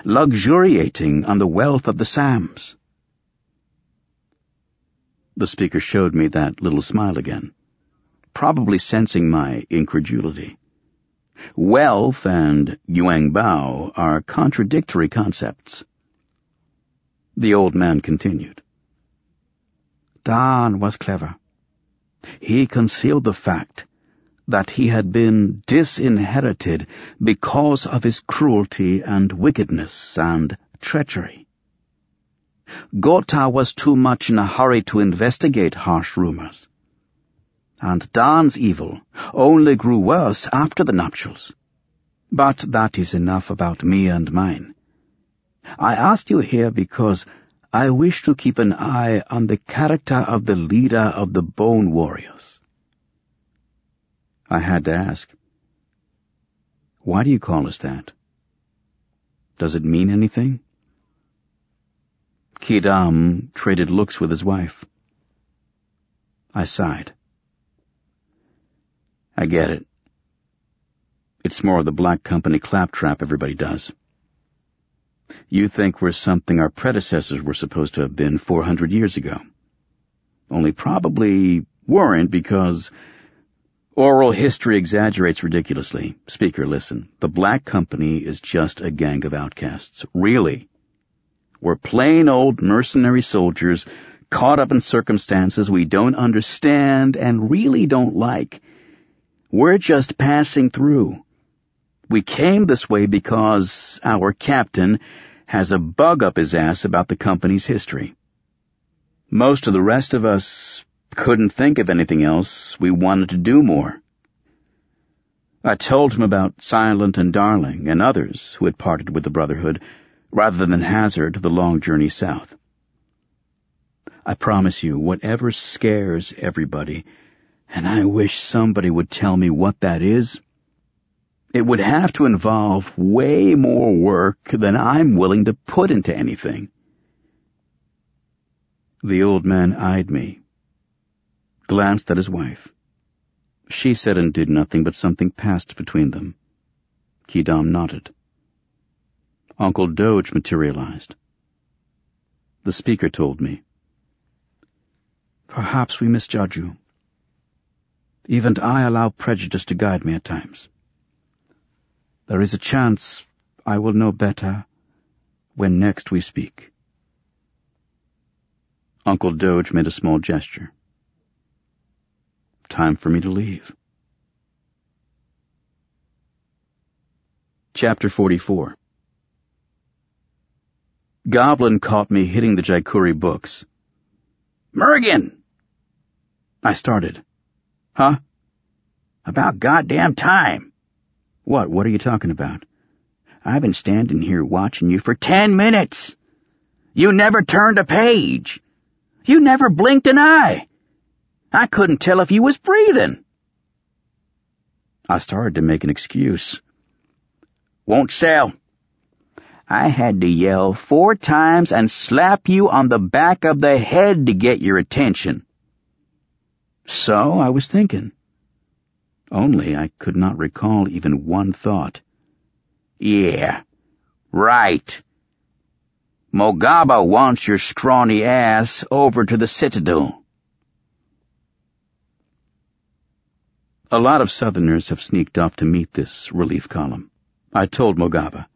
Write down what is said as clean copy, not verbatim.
luxuriating on the wealth of the Sams. The speaker showed me that little smile again, probably sensing my incredulity. Wealth and Yuan Bao are contradictory concepts. The old man continued. Dan was clever. He concealed the fact that he had been disinherited because of his cruelty and wickedness and treachery. Gota was too much in a hurry to investigate harsh rumors, and Dan's evil only grew worse after the nuptials. But that is enough about me and mine. I asked you here because I wish to keep an eye on the character of the leader of the Bone Warriors. I had to ask, why do you call us that? Does it mean anything? Quidam traded looks with his wife. I sighed. I get it. It's more of the Black Company claptrap everybody does. You think we're something our predecessors were supposed to have been 400 years ago. Only probably weren't because oral history exaggerates ridiculously. Speaker, listen. The Black Company is just a gang of outcasts. Really. We're plain old mercenary soldiers caught up in circumstances we don't understand and really don't like. We're just passing through. We came this way because our captain has a bug up his ass about the company's history. Most of the rest of us couldn't think of anything else. We wanted to do more. I told him about Silent and Darling and others who had parted with the Brotherhood rather than hazard the long journey south. I promise you, whatever scares everybody, and I wish somebody would tell me what that is, it would have to involve way more work than I'm willing to put into anything. The old man eyed me, glanced at his wife. She said and did nothing, but something passed between them. Quidam nodded. Uncle Doge materialized. The speaker told me, "Perhaps we misjudge you. Even I allow prejudice to guide me at times. There is a chance I will know better when next we speak." Uncle Doge made a small gesture. Time for me to leave. Chapter 44. Goblin caught me hitting the Jaikuri books. "Merrigan!" I started. "Huh?" "About goddamn time." What are you talking about?" "I've been standing here watching you for 10 minutes. You never turned a page. You never blinked an eye. I couldn't tell if you was breathing." I started to make an excuse. "Won't sell. I had to yell 4 times and slap you on the back of the head to get your attention." So I was thinking. Only I could not recall even one thought. "Yeah, right. Mogaba wants your scrawny ass over to the Citadel." A lot of Southerners have sneaked off to meet this relief column. I told Mogaba.